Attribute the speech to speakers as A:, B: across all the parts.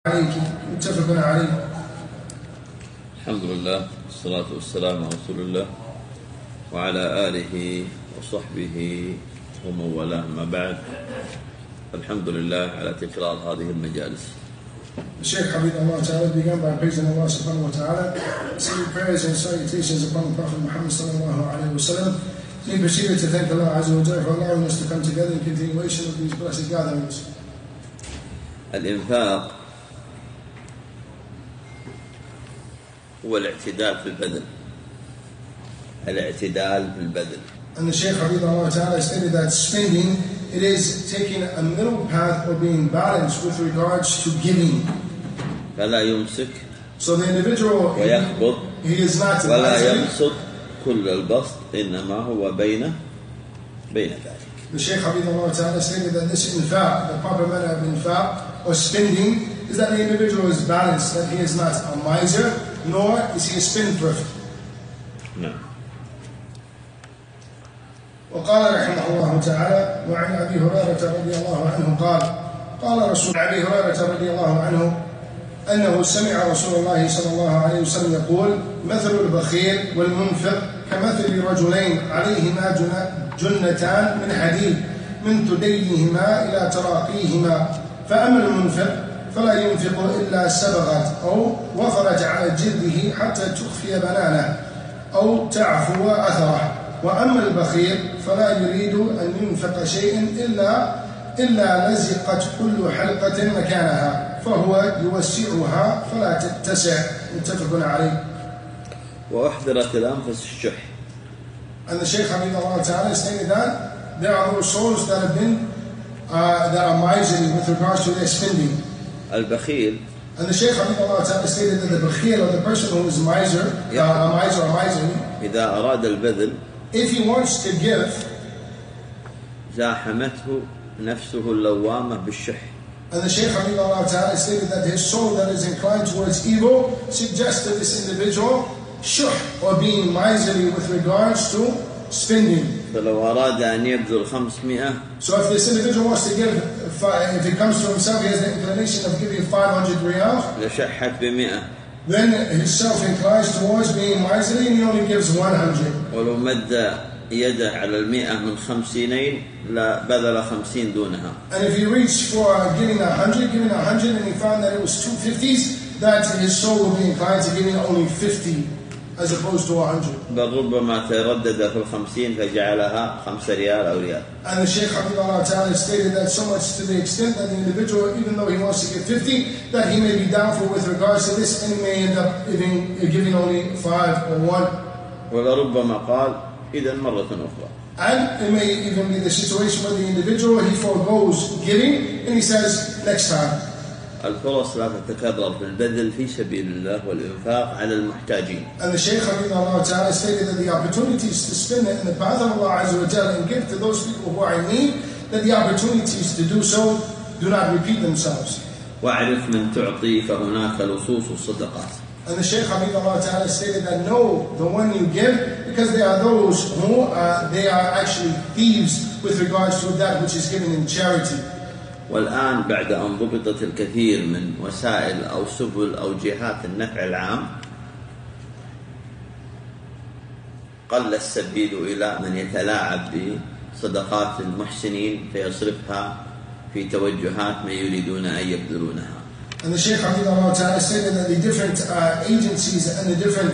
A: عليك متفق عليه.
B: الحمد لله والصلاة والسلام على رسول الله وعلى آله وصحبه ومن والاه. ما بعد، الحمد لله على تكرار هذه المجالس.
A: Sheikh Habibullah Ta'ala began by praising Allah subhanahu wa ta'ala, sending prayers and salutations upon the Prophet Muhammad sallallahu alayhi wa sallam. He proceeded to thank Allah Azza wa Jalla for allowing us to come together in continuation of these blessed gatherings.
B: الإنفاق هو الاعتدال في البذل. الاعتدال في البذل.
A: And the Shaykh Habibullah Ta'ala stated that spending, it is taking a middle path or being balanced with regards to giving.
B: فلا يمسك
A: So the individual,
B: ويقبض
A: he is not
B: ولا يبسط كل البسط، إنما هو بين ذلك.
A: The Shaykh Habibullah Ta'ala stated that this infaq, the proper manner of infaq or spending, is that the individual is balanced, that he is not a miser, nor is he a spendthrift.
B: No.
A: وقال رحمه الله تعالى: وعن أبي هريرة رضي الله عنه قال رسول أبي هريرة رضي الله عنه أنه سمع رسول الله صلى الله عليه وسلم يقول: مثل البخيل والمنفق كمثل رجلين عليهما جنتان من حديد من ثديهما إلى تراقيهما، فأما المنفق فلا ينفق إلا سبغت أو وفرت على جلده حتى تخفي بنانه أو تعفو أثره، وأما البخيل فلا يريد أن ينفق شيء إلا لزقت كل حلقة مكانها فهو يوسعها فلا تتسع. متفق عليه.
B: وأحضرت الأنفس الشح.
A: And the Shaykh Habibullah Ta'ala stated that there are those souls that have been that are miserly with regards to their spending.
B: البخيل.
A: And the Shaykh Habibullah Ta'ala stated that the bakhil, or the person who is miser, a miser or miserly,
B: إذا أراد البذل,
A: if he wants to give,
B: زاحمته نفسه اللوامة بالشح.
A: And the Shaykh Habibullah Ta'ala stated that his soul that is inclined towards evil suggests to this individual shuh, or being miserly with regards to spending.
B: فلو أراد أن يبذل 500.
A: So if this individual wants to give, if it comes to himself, he has the inclination of giving 500 riyals,
B: لشحت ب100.
A: then his self inclines towards being miserly and he only gives 100.
B: ولو مد يده على 100 من 50 لا بذل 50 دونها.
A: And if he reached for giving 100 and he found that it was 250s, that his soul will be inclined to giving only 50 as opposed to 100.
B: بل ربما تردد في 50 فجعلها 5 ريال أو ريال.
A: And the Shaykh Habibullah Ta'ala stated that so much to the extent that the individual, even though he wants to give 50, that he may be doubtful with regards to this and he may end up giving only 5 or 1.
B: ولربما قال إذا مرة أخرى.
A: And it may even be the situation where the individual, he foregoes giving and he says next time.
B: الفرص لا تتكرر في البذل في سبيل الله والإنفاق على المحتاجين.
A: And the Shaykh Habibullah Ta'ala stated that the opportunities to spend it in the path of Allah Azza wa Jalla and give to those people who are in need, that the opportunities to do so do not repeat themselves.
B: واعرف من تعطي فهناك لصوص الصدقات.
A: And the Shaykh Habibullah Ta'ala stated that know the one you give, because there are those who they are actually thieves with regards to that which is given in charity.
B: والآن بعد أن ضبطت الكثير من وسائل أو سبل أو جهات النفع العام، قل السبيل إلى من يتلاعب بصدقات المحسنين فيصرفها في توجهات من يريدون أن يبذلونها.
A: And the Shaykh Habibullah Ta'ala stated that the different agencies and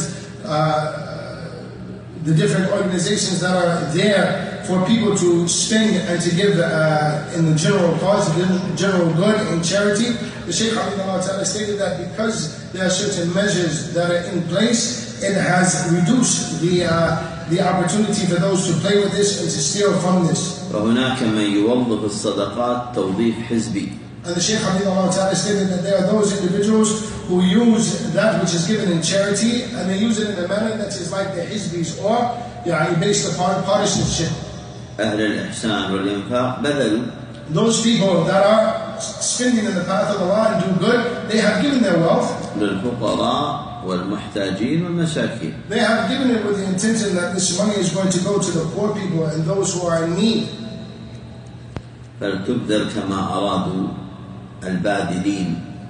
A: the different organizations that are there for people to spend and to give in the general cause, the general good in charity, the Shaykh Habibullah Ta'ala stated that because there are certain measures that are in place, it has reduced the opportunity for those to play with this and to steal from this.
B: وهناك من يوظف الصدقات توظيف حزبي.
A: And the Shaykh Habibullah Ta'ala stated that there are those individuals who use that which is given in charity and they use it in a manner that is like the hizbis, or based upon partisanship.
B: أهل الإحسان والإنفاق بذلوا.
A: Those people that are spending in the path of Allah and do good, they have given their wealth.
B: للفقراء والمحتاجين والمساكين.
A: They have given it with the intention that this money is going to go to the poor people and those who are in need.
B: فلتبذل كما أرادوا الباذلين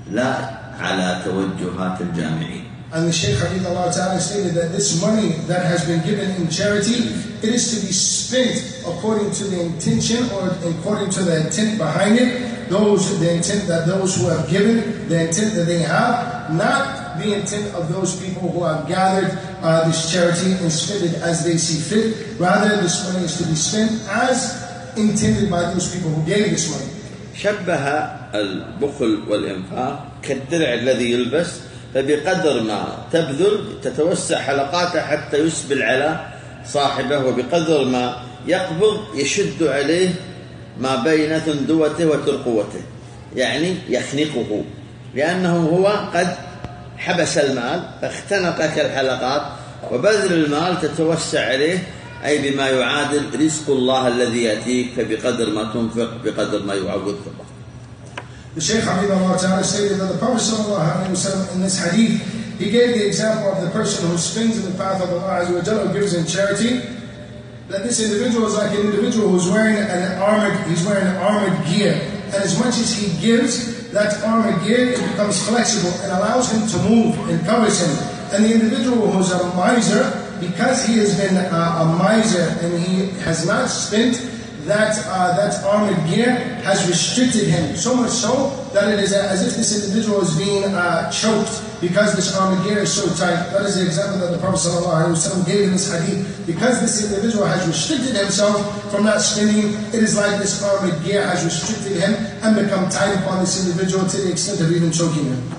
B: لا على توجهات الجامعين.
A: And the Shaykh Hafidhullah Ta'ala stated that this money that has been given in charity, it is to be spent according to the intention or according to the intent behind it. The intent that those who have given, the intent that they have, not the intent of those people who have gathered this charity and spent it as they see fit. Rather, this money is to be spent as intended by those people who gave this money.
B: شبه البخل والإنفاق كالدرع الذي يلبس، فبقدر ما تبذل تتوسع حلقاته حتى يسبل على صاحبه، وبقدر ما يقبض يشد عليه ما بين ثندوته وترقوته، يعني يخنقه، لأنه هو قد حبس المال فاختنقك الحلقات، وبذل المال تتوسع عليه، أي بما يعادل رزق الله الذي يأتيك، فبقدر ما تنفق بقدر ما يعوضك الله.
A: The Shaykh Hafidhullah Ta'ala stated that the Prophet ﷺ in this hadith, he gave the example of the person who spends in the path of Allah Azza wa Jalla, who gives in charity, that this individual is like an individual who's wearing armored gear, and as much as he gives that armored gear, it becomes flexible and allows him to move and covers him. And the individual who's a miser, because he has been a miser and he has not spent that armored gear, has restricted him, so much so that it is as if this individual is being choked because this armored gear is so tight. That is the example that the Prophet ﷺ gave in this hadith. Because this individual has restricted himself from not spending, it is like this armored gear has restricted him and become tight upon this individual to the extent of even choking him.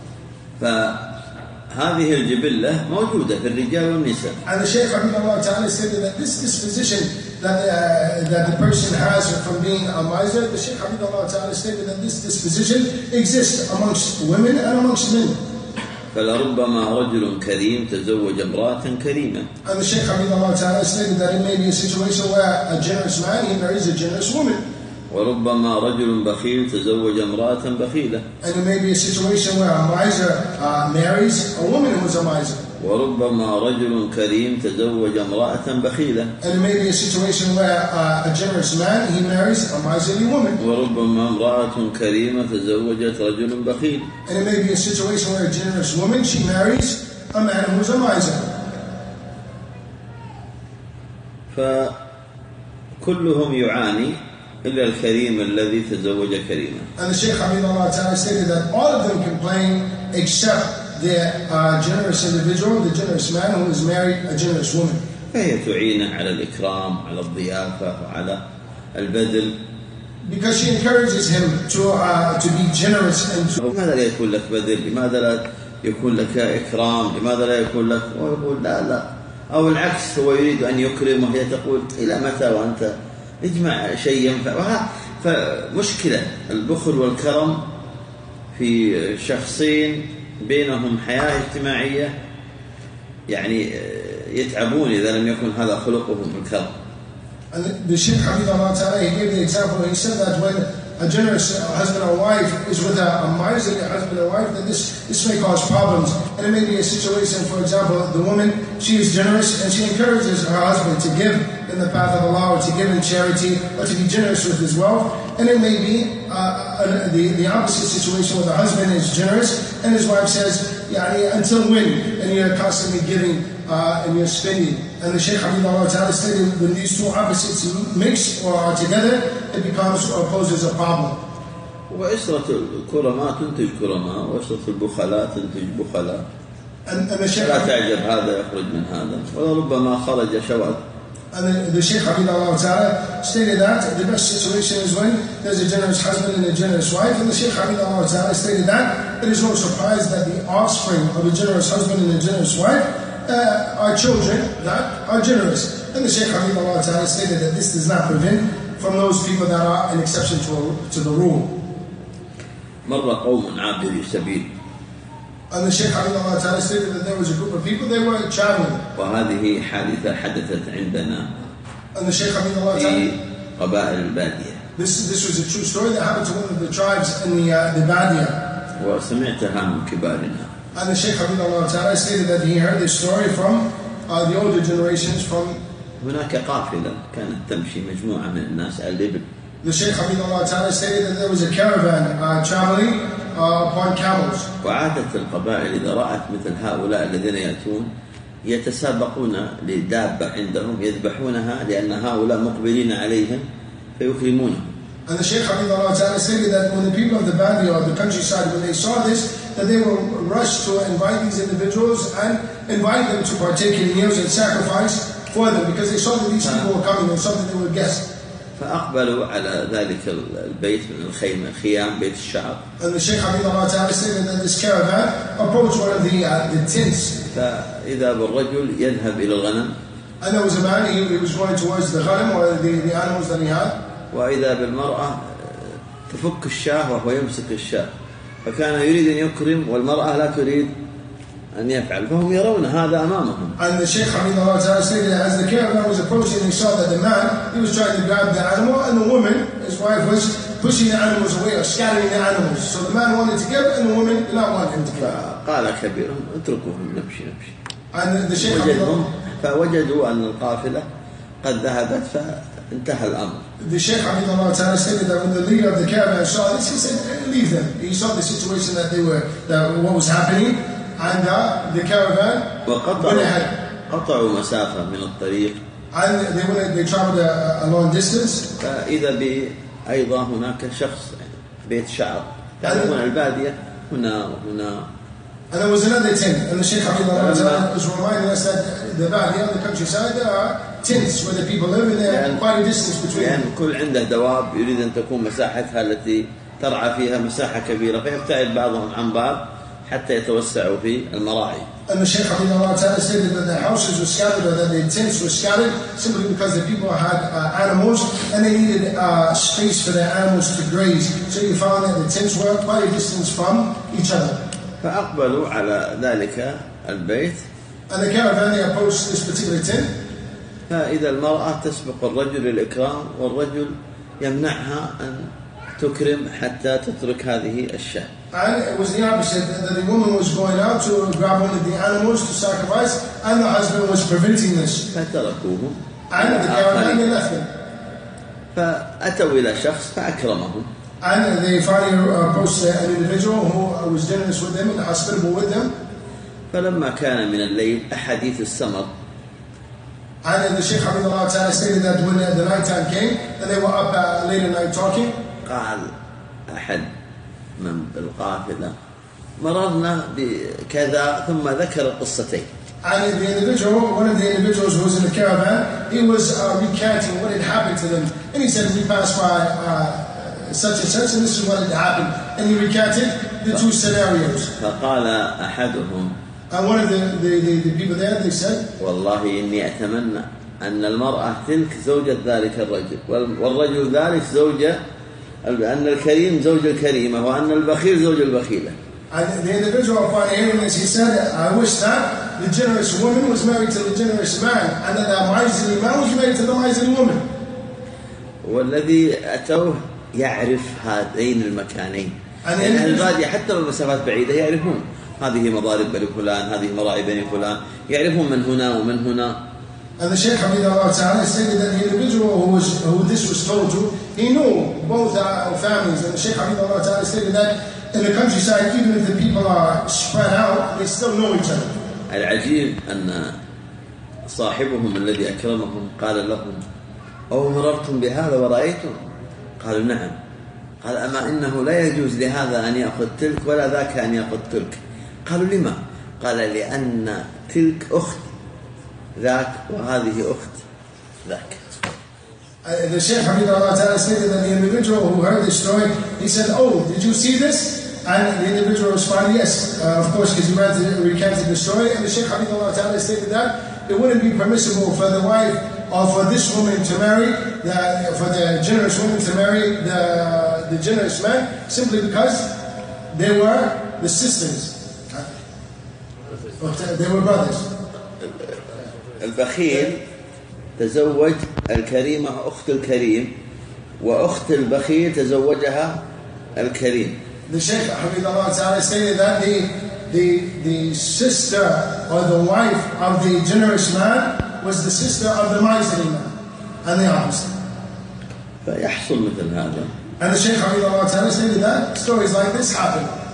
B: هذه الجبلة موجودة في الرجال والنساء.
A: And the Shaykh Hafidhullah Ta'ala stated that this disposition that the person has from being a miser, the Shaykh Hafidhullah Ta'ala stated that this disposition exists amongst women and amongst men.
B: فلربما رجل كريم تزوج امرأة كريمة.
A: And the Shaykh Hafidhullah Ta'ala stated that it may be a situation where a generous man, he marries a generous woman.
B: وربما رجل بخيل تزوج امرأة بخيلة.
A: And it may be a situation where a miser marries a woman who is a miser.
B: وربما رجل كريم تزوج امرأة بخيلة.
A: And it may be a situation where a generous man, he marries a miserly woman.
B: وربما امرأة كريمة تزوجت رجل بخيل.
A: And it may be a situation where a generous woman, she marries a man who is a miser.
B: فكلهم يعاني إلا الكريم الذي تزوج كريما.
A: And the Shaykh Hafidhullah Ta'ala stated that all of them complain except the generous individual, the generous man who has married a generous woman.
B: فهي تعينه على الإكرام، على الضيافة، وعلى البذل.
A: Because she encourages him to be generous and to.
B: لماذا لا يكون لك بذل؟ لماذا لا يكون لك إكرام؟ لماذا لا يكون لك؟ ويقول لا، أو العكس، هو يريد أن يكرم وهي تقول إلى متى وأنت اجمع شيء ينفع. فمشكلة البخل والكرم في شخصين بينهم حياة اجتماعية، يعني يتعبون إذا لم يكن هذا خلقهم الكرم.
A: And the Shaykh Hafidhullah Ta'ala, he gave the example, he said that when a generous husband or wife is with a miserly husband or wife, then this may cause problems. And it may be a situation, for example, the woman, she is generous and she encourages her husband to give in the path of Allah, or to give in charity, or to be generous with his wealth. And it may be the opposite situation where the husband is generous and his wife says, until when? And you're constantly giving and you're spending. And the Shaykh Hafidhullah Ta'ala stated when these two opposites mix or are together, it becomes or poses a problem.
B: وإسرة الكرماء تنتج كرماء، وإسرة البخلاء تنتج بخلاء. لا تعجب هذا يخرج من هذا، ولربما خرج شواذ.
A: And the Shaykh Hafidhullah Ta'ala stated that the best situation is when there's a generous husband and a generous wife. And the Shaykh Hafidhullah Ta'ala stated that it is no surprise that the offspring of a generous husband and a generous wife are children that are generous. And the Shaykh Hafidhullah Ta'ala stated that this does not prevent from those people that are an exception to the rule.
B: مر قوم عابري سبيل.
A: And the Shaykh Hafidhullah Ta'ala stated that there was a group of people, they were traveling.
B: وهذه حادثة حدثت عندنا
A: And the Shaykh Hafidhullah
B: في
A: Ta'ala,
B: قبائل البادية.
A: This was a true story that happened to one of the tribes in the Badia.
B: وسمعتها من كبارنا.
A: And the Shaykh Hafidhullah Ta'ala stated that he heard this story from the older generations from.
B: هناك قافلة كانت تمشي مجموعة من الناس على الإبل.
A: The Shaykh Hafidhullah Ta'ala stated that there was a caravan traveling, upon camels.
B: وعادة القبائل إذا رأت مثل هؤلاء الذين يأتون يتسابقون لدابة عندهم يذبحونها لأن هؤلاء مقبلين عليهم فيكرمونهم.
A: And the Shaykh Habibullah Ta'ala stated that when the people of the Badi or the countryside, when they saw this, that they will rush to invite these individuals and invite them to partake in meals and sacrifice for them, because they saw that these people were coming and saw that they were guests.
B: فأقبلوا على ذلك البيت من الخيمة خيام بيت الشعر.
A: And the Shaykh Habibullah Ta'ala stated that this caravan approached one of the tents.
B: فإذا بالرجل يذهب إلى الغنم.
A: And there was a man, he was going towards the ghanam or the animals that he had.
B: وإذا بالمرأة تفك الشاة وهو يمسك الشاة، فكان يريد أن يكرم والمرأة لا تريد أن يفعل، فهم يرون هذا أمامهم.
A: And the Shaykh Habibullah Ta'ala stated that as the caravan was approaching, he saw that the man, he was trying to grab the animal, and the woman, his wife, was pushing the animals away or scattering the animals. So the man wanted to give and the woman did not want him to give.
B: قال كبيرهم اتركوهم نمشي.
A: And the Shaykh Habibullah,
B: فوجدوا أن القافلة قد ذهبت فانتهى الأمر.
A: The Shaykh Habibullah Ta'ala stated that when the leader of the caravan saw this, he said, leave them. He saw the situation that what was happening, and the caravan went ahead.
B: قطعوا مسافة من الطريق.
A: And they traveled a long distance.
B: فإذا أيضا هناك شخص بيت شعر. تعرفون البادية هنا وهنا.
A: And there was another tent, and the Shaykh Habibullah Ta'ala was reminding us that the Badi, on the countryside, there are tents where the people live, and there are quite a distance between them.
B: يعني كل عنده دواب يريد أن تكون مساحتها التي ترعى فيها مساحة كبيرة، فيبتعد بعضهم عن بعض حتى يتوسعوا في المراعي.
A: And the Shaykh Habibullah Ta'ala stated that the houses were scattered, or that the tents were scattered, simply because the people had animals, and they needed space for their animals to graze. So you found that the tents were quite a distance from each other.
B: فأقبلوا على ذلك البيت.
A: And the caravan, they approached this particular tent.
B: فإذا المرأة تسبق الرجل الإكرام والرجل يمنعها أن تكرم حتى تترك هذه الشاة.
A: And it was the opposite, that the woman was going out to grab one of the animals to sacrifice, and the husband was preventing this.
B: فتركوهم.
A: And the caravan, they left them.
B: فأتوا إلى شخص فأكرمهم.
A: And they finally approached an individual who was generous with them and hospitable with them.
B: فلما كان من الليل أحاديث السمر.
A: And the Shaykh Habibullah Ta'ala stated that when the night time came, and they were up late at night talking.
B: قال أحد من بالقافلة مررنا بكذا ثم ذكر قصتين.
A: And the individual, one of the individuals who was in the caravan, he was recanting what had happened to them. And he said, we passed by such and such, and this is what had happened. And he recanted the two scenarios.
B: فقال أحدهم,
A: and one of the people there, they said,
B: والله إني أتمنى أن المرأة تلك زوجة ذلك الرجل والرجل ذلك زوجة، أن الكريم زوج الكريمة وأن البخيل زوج البخيلة.
A: And the individual upon hearing this, he said, I wish that the generous woman was married to the generous man, and that the miserly man was married to the miserly woman.
B: والذي أتوه يعرف هذين المكانين. يعني أهل البادية حتى لو مسافات بعيدة يعرفون هذه مضارب بني فلان، هذه مراعي بني فلان، يعرفون من هنا ومن هنا.
A: And the Shaykh Habibullah Ta'ala stated that the individual who this was told to, he knew both families. And the Shaykh Habibullah Ta'ala stated that in the countryside, even if the people are spread out, they still know each other.
B: العجيب أن صاحبهم الذي أكرمهم قال لهم أو مررتم بهذا ورأيتم؟ قالوا نعم. قال أما إنه لا يجوز لهذا أن يأخذ تلك ولا ذاك أن يأخذ تلك. قالوا لما؟ قال لأن تلك أخت ذاك وهذه أخت ذاك.
A: The Shaykh Habibullah Ta'ala stated that the individual who heard this story, he said, oh, did you see this? And the individual responded, yes, of course, because he recanted the story. And the Shaykh Habibullah Ta'ala stated that it wouldn't be permissible for the wife or for this woman to marry, for the generous woman to marry the generous man, simply because they were the sisters. They were brothers.
B: البخيل تزوج الكريمة أخت الكريم وأخت البخيل تزوجها الكريم.
A: The Shaykh Habibullah Ta'ala stated that the sister or the wife of the generous man was the sister of the miserly man, and the opposite.
B: فيحصل مثل هذا.
A: And the Shaykh Habibullah Ta'ala stated that stories like this happen.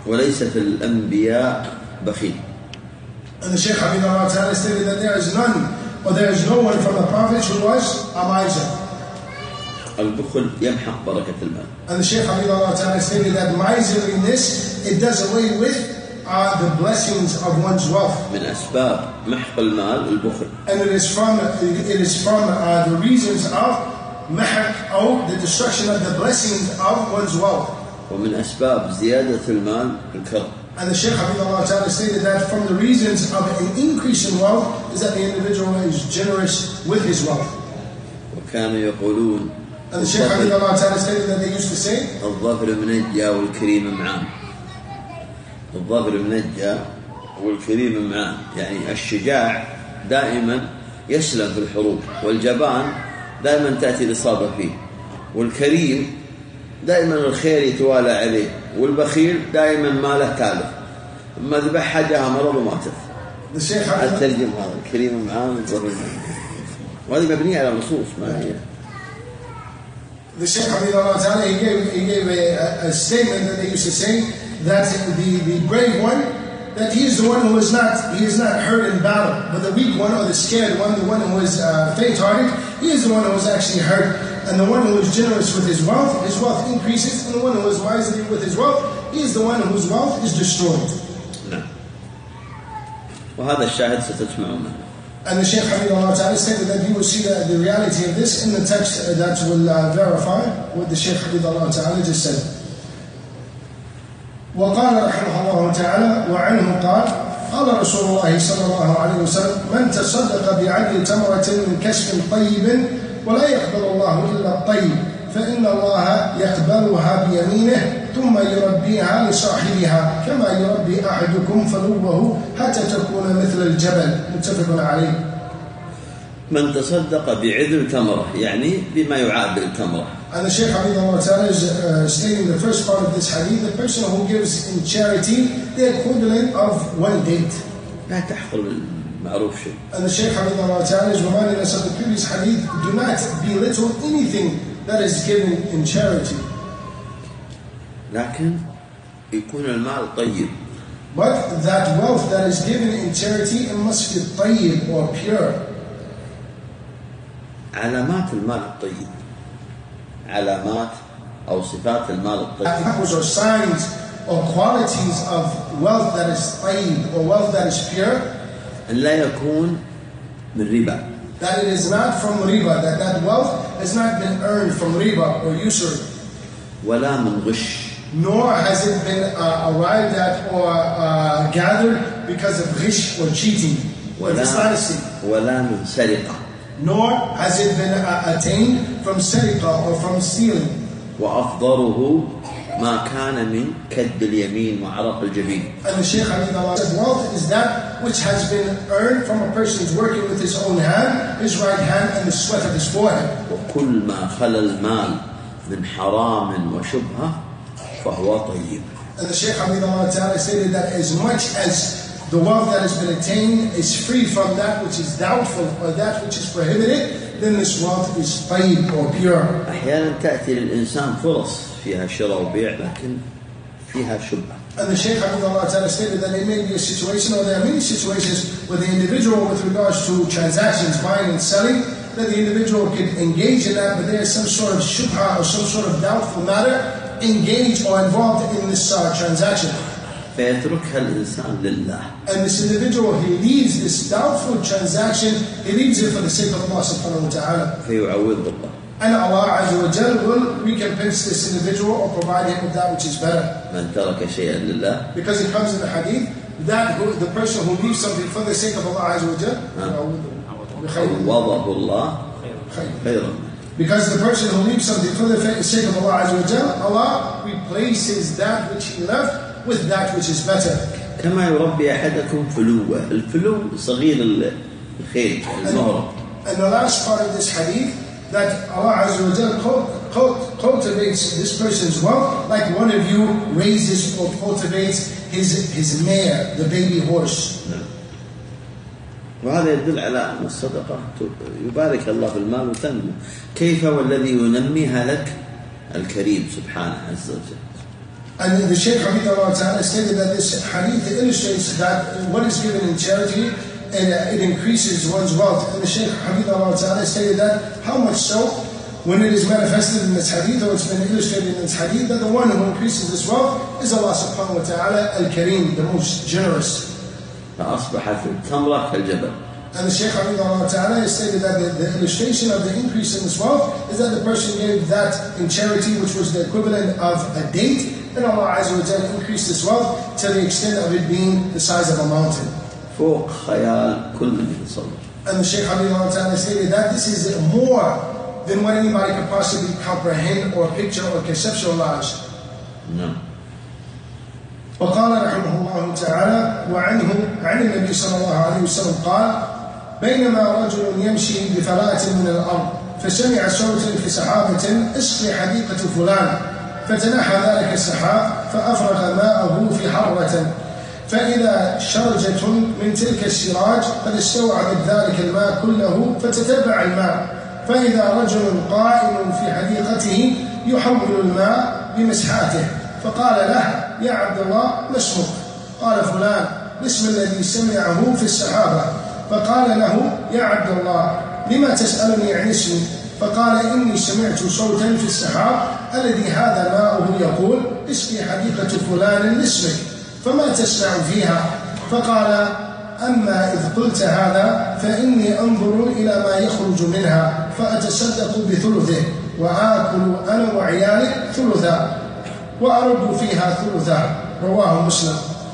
B: وليس في الأنبياء بخيل.
A: And the Shaykh Hafidhullah Ta'ala stated that there is none, or there is no one from the prophets who was a miser.
B: البخل يمحق بركة المال.
A: And the Shaykh Hafidhullah Ta'ala stated that miserliness, it does away with the blessings of one's wealth.
B: من أسباب محق المال البخل.
A: And it is from the reasons of محق, or the destruction of the blessings of one's wealth.
B: ومن أسباب زيادة المال الكرم.
A: And the Shaykh Hafidhullah Ta'ala stated that from the reasons of an increase in wealth is that the individual is generous with his wealth.
B: وكانوا يقولون
A: And the Shaykh Hafidhullah Ta'ala stated that they used to say,
B: الظفر منجى والكريم معان. الظفر منجى والكريم معان، يعني الشجاع دائما يسلم في الحروب، والجبان دائما تأتي الإصابة فيه، والكريم دائما الخير يتوالى عليه، والبخيل دائما ماله تالف، ما ذبح حاجها مرض وماتت. الترجم هذا الكريم معان والظفر منجى، وهذه مبنية على نصوص ما هي.
A: The Shaykh Hafidhullah Ta'ala, he gave a statement that they used to say that the brave one, that he is the one who is not hurt in battle, but the weak one or the scared one, the one who is faint-hearted, he is the one who is actually hurt. And the one who is generous with his wealth increases, and the one who is miserly with his wealth, he is the one whose wealth is destroyed.
B: نعم. وهذا الشاهد ستسمعونه.
A: And the Shaykh Hafidhullah Ta'ala stated that you will see the reality of this in the text that will verify what the Shaykh Hafidhullah Ta'ala just said. وقال رحمه الله تعالى وعنه قال رسول الله صلى الله عليه وسلم من تصدق بعدل تمرة من كسب طيب ولا يقبل الله إلا الطيب فإن الله يقبلها بيمينه ثم يربيها لصاحبها كما يربي أحدكم فلوه حتى تكون مثل الجبل. متفق عليه.
B: من تصدق بعدل تمرة يعني بما يعادل التمرة.
A: And the Shaykh Hafidhullah Ta'ala is stating the first part of this hadith, the person who gives in charity the equivalent of one date.
B: لا تحقر المعروف شيء.
A: And the Shaykh Hafidhullah Ta'ala is reminding us of the previous hadith, do not belittle anything that is given in charity.
B: لكن يكون المال طيب.
A: But that wealth that is given in charity, it must be طيب or pure.
B: علامات المال الطيب، علامات أو صفات المال الطيب.
A: Examples or signs or qualities of wealth that is طيب or wealth that is pure.
B: أن لا يكون من ربا.
A: That it is not from riba, that wealth has not been earned from riba or usury.
B: ولا من غش.
A: Nor has it been arrived at or gathered because of ghish or cheating or dishonesty.
B: ولا من سرقة.
A: Nor has it been attained from sariqa or from stealing.
B: وأفضله ما كان من كد اليمين وعرق الجبين.
A: And the Shaykh Hafidhullah said wealth is that which has been earned from a person's working with his own hand, his right hand, and the sweat of his forehead.
B: وكل ما خلا المال من حرام وشبهة فهو طيب.
A: And the Shaykh Hafidhullah Ta'ala stated that as much as the wealth that has been attained is free from that which is doubtful or that which is prohibited, then this wealth is طيب or pure.
B: أحيانا تأتي للإنسان فرص فيها شراء وبيع لكن فيها شبهة.
A: And the Shaykh Hafidhullah Ta'ala stated that it may be a situation, or there are many situations where the individual, with regards to transactions, buying and selling, that the individual could engage in that, but there is some sort of shubha or some sort of doubtful matter engaged or involved in this transaction.
B: فيتركها الإنسان لله.
A: And this individual, he leaves this doubtful transaction, he leaves it for the sake of Allah subhanahu wa ta'ala.
B: فيعوض الله.
A: And Allah Azza wa Jal will recompense this individual or provide him with that which is better.
B: من ترك شيئا لله.
A: Because it comes in the hadith that the person who leaves something for the sake of Allah Azza wa Jal,
B: عوضه الله خيرا.
A: Because the person who leaves something for the sake of Allah Azza wa Jal, Allah replaces that which he left with that which is better.
B: كما يربي أحدكم فلوه. الفلو صغير الخيل المهرب.
A: And the last part of this hadith, that Allah Azza wa Jal cultivates this person's wealth like one of you raises or cultivates his mare, the baby horse.
B: وهذا يدل على أن الصدقة يبارك الله في المال وتنمو. كيف والذي ينميها لك الكريم سبحانه عز وجل.
A: And the Shaykh Hamidullah Ta'ala stated that this hadith illustrates that what is given in charity, it increases one's wealth. And the Shaykh Hamidullah Ta'ala stated that how much so when it is manifested in this hadith, or it's been illustrated in this hadith, that the one who increases this wealth is Allah subhanahu wa ta'ala al-Kareem, the most generous.
B: فأصبحت التمرة كالجبل.
A: And the Shaykh Hamidullah Ta'ala stated that the illustration of the increase in this wealth is that the person gave that in charity, which was the equivalent of a date, and Allah Azza wa Jalla increased this wealth to the extent of it being the size of a mountain.
B: فوق خيال كل من يتصور.
A: And the Shaykh Hamidullah Ta'ala stated that this is more than what anybody could possibly comprehend or picture or conceptualize.
B: No.
A: وقال رحمه الله تعالى وعنه عن النبي صلى الله عليه وسلم قال بينما رجل يمشي بفلاة من الأرض فسمع صوتا في سحابة اسقي حديقة فلان فتنحى ذلك السحاب فأفرغ ماءه في حرة فإذا شرجة من تلك السراج قد استوعبت ذلك الماء كله فتتبع الماء فإذا رجل قائم في حديقته يحول الماء بمسحاته فقال له يا عبد الله ما اسمك؟ قال فلان الاسم الذي سمعه في السحابة فقال له يا عبد الله لما تسألني عن اسمي؟ فقال إني سمعت صوتا في السحاب الذي هذا ماؤه يقول اسقي حديقة فلان لاسمك فما تسمع فيها؟ فقال أما إذ قلت هذا فإني أنظر إلى ما يخرج منها فأتصدق بثلثه وآكل أنا وعيالي ثلثا وأرد فيها ثلثا رواه مسلم.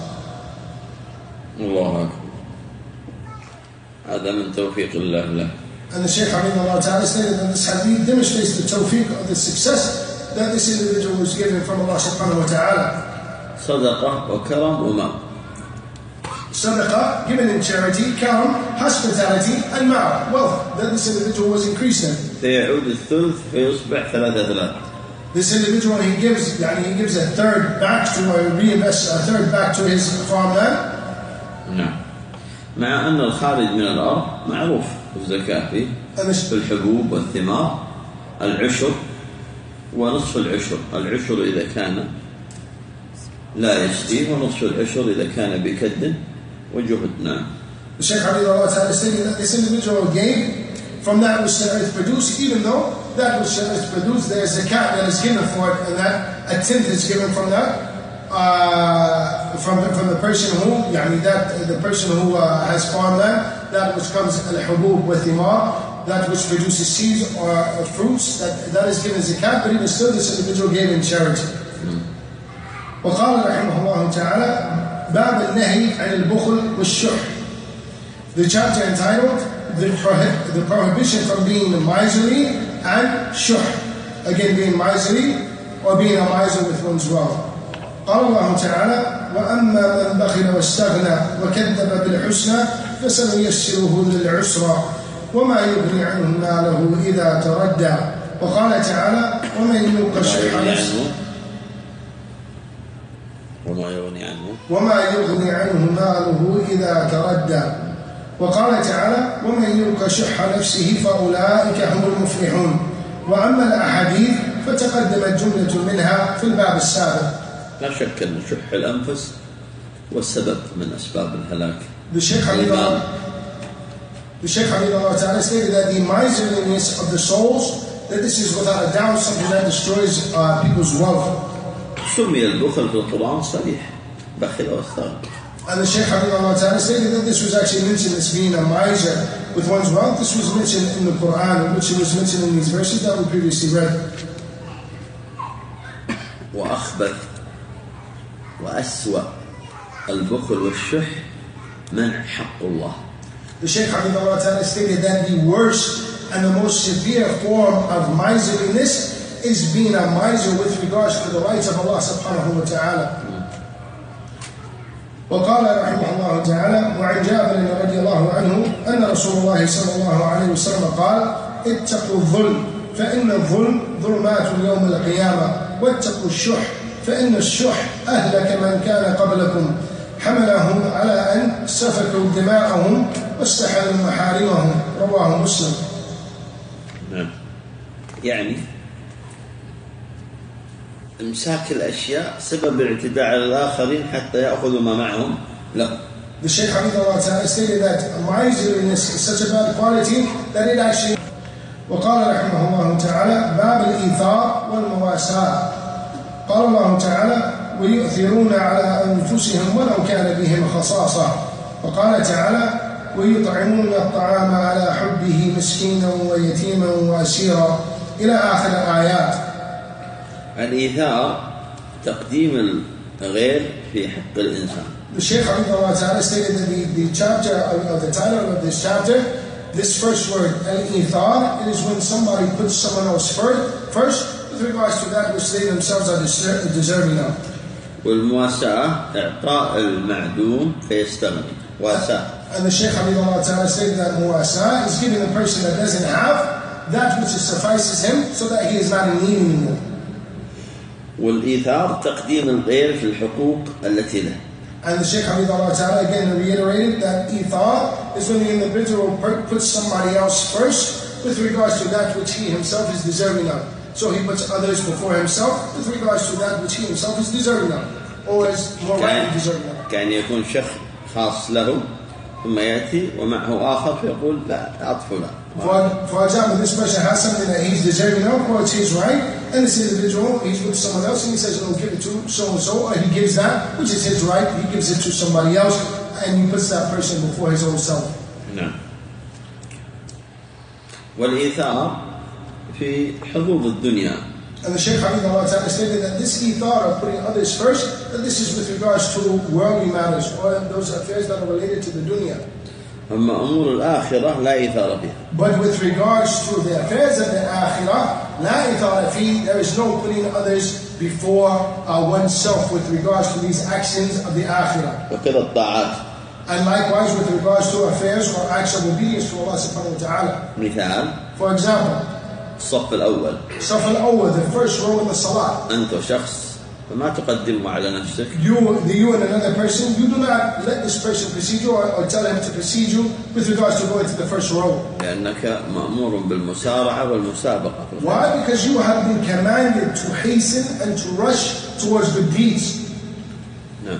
B: الله أكبر. هذا من توفيق الله له.
A: And the Shaykh Hamidullah Ta'ala stated that this hadith demonstrates the tawfiq of the success that this individual was given from Allah subhanahu wa ta'ala.
B: صدقة وكرم ومال.
A: Sadaqah, given in charity, karam, hospitality, and mal, wealth that this individual was increased in.
B: فيعود الثلث فيصبح ثلاثة.
A: This individual, he gives a third back to, or reinvests a third back to his farmland.
B: نعم. مع أن الخارج من الأرض معروف الزكاة فيه في الحبوب والثمار العشر ونصف العشر. العشر إذا كان لا يشتيه ونصف العشر إذا كان بكد وجهد. نعم.
A: The Shaykh Hamidullah Ta'ala stated that this individual gave from that which the earth produced, even though that which the earth produced, there is a zakat that is given for it, and that a tenth is given from that, from the person who, the person who has farmland, that which comes al-hubub wa thimar, that which produces seeds or fruits, that is given zakat, but even still this individual gave in charity. وقال رحمه الله تعالى باب النهي عن البخل والشح. The chapter entitled the prohibition from being miserly and shuh, again being miserly or being a miser with one's wealth. قال الله تعالى وأما من بخل واستغنى وكذب بالحسنى فسنيسره للعسرى وما يغني عنه ماله إذا تردى. وقال تعالى ومن يوق شح نفسه وما يغني عنه ماله إذا تردى. وقال تعالى ومن يوق شح نفسه فأولئك هم المفلحون. وأما الأحاديث فتقدمت جملة منها في الباب السابق.
B: لا شك أن شح الأنفس والسبب من أسباب الهلاك.
A: The Shaykh Hamidullah Ta'ala stated that the miserliness of the souls, that this is without a doubt something that destroys people's wealth.
B: سمي البخل في القرآن صريح بخل واستغنى.
A: And the Shaykh Hamidullah Ta'ala stated that this was actually mentioned as being a miser with one's wealth. This was mentioned in the Quran, which was mentioned in these verses that we previously read.
B: وأخبث وأسوأ البخل والشح منع حق الله.
A: The Shaykh Hamidullah Ta'ala stated that the worst and the most severe form of miserliness is being a miser with regards to the rights of Allah subhanahu wa ta'ala. وقال رحمه الله تعالى وعن جابر رضي الله عنه أن رسول الله صلى الله عليه وسلم قال اتقوا الظلم فإن الظلم ظلمات يوم القيامة واتقوا الشح فإن الشح أهلك من كان قبلكم حملهم على أن سفكوا دماءهم واستحلوا محارمهم رواه مسلم.
B: يعني إمساك الأشياء سبب الاعتداء على الآخرين حتى يأخذوا ما معهم. لا.
A: The Shaykh Hamidullah Ta'ala stated that miserliness is such a bad quality that it actually. وقال رحمه الله تعالى باب الإيثار والمواساة. قال الله تعالى ويؤثرون على أنفسهم ولو كان بهم خصاصة. وقال تعالى ويطعمون الطعام على حبه مسكينا ويتيما وأسيرا إلى آخر الآيات.
B: الإيثار تقديم الغير في حق الإنسان.
A: The Shaykh Hamidullah Ta'ala stated that the chapter of the title of this chapter, this first word, al-ithar, it is when somebody puts someone else first with regards to that which they themselves are deserving of.
B: والمواساة إعطاء المعدوم فيستغني. واساة.
A: And the Shaykh Hamidullah Ta'ala stated that muwasa is giving the person that doesn't have that which suffices him so that he is not in need anymore.
B: والإيثار تقديم الغير في الحقوق التي له.
A: And the Shaykh Hamidullah Ta'ala again reiterated that ithar is when the individual puts somebody else first with regards to that which he himself is deserving of. So he puts others before himself with regards to that which he himself is deserving of, or is more rightly deserving of.
B: كان يكون شخص خاص له ثم يأتي ومعه آخر فيقول لا أطفو له.
A: For example, this person has something that he's deserving of, or it's his right, and this individual, he's with someone else, and he says, give it to so-and-so, or he gives that, which is his right, he gives it to somebody else, and he puts that person before his own self.
B: نعم. والإيثار في حظوظ الدنيا.
A: And the Shaykh Hamidullah Ta'ala stated that this ithar of putting others first, that this is with regards to worldly matters, or those affairs that are related to the dunya.
B: أما أمور الآخرة لا إيثار فيها.
A: But with regards to the affairs of the akhirah, لا إثار فيه, there is no putting others before oneself with regards to these actions of the akhirah.
B: وكذا الطاعات.
A: And likewise with regards to affairs or acts of obedience to Allah subhanahu wa ta'ala.
B: مثال.
A: For example,
B: الصف الأول.
A: الصف الأول, the first row in the salah.
B: أنت شخص فما تقدمه على نفسك.
A: You and another person, you do not let this person precede you or tell him to precede you with regards to going to the first row.
B: لأنك مأمور بالمسارعة والمسابقة.
A: Why? Because you have been commanded to hasten and to rush towards good deeds.
B: نعم.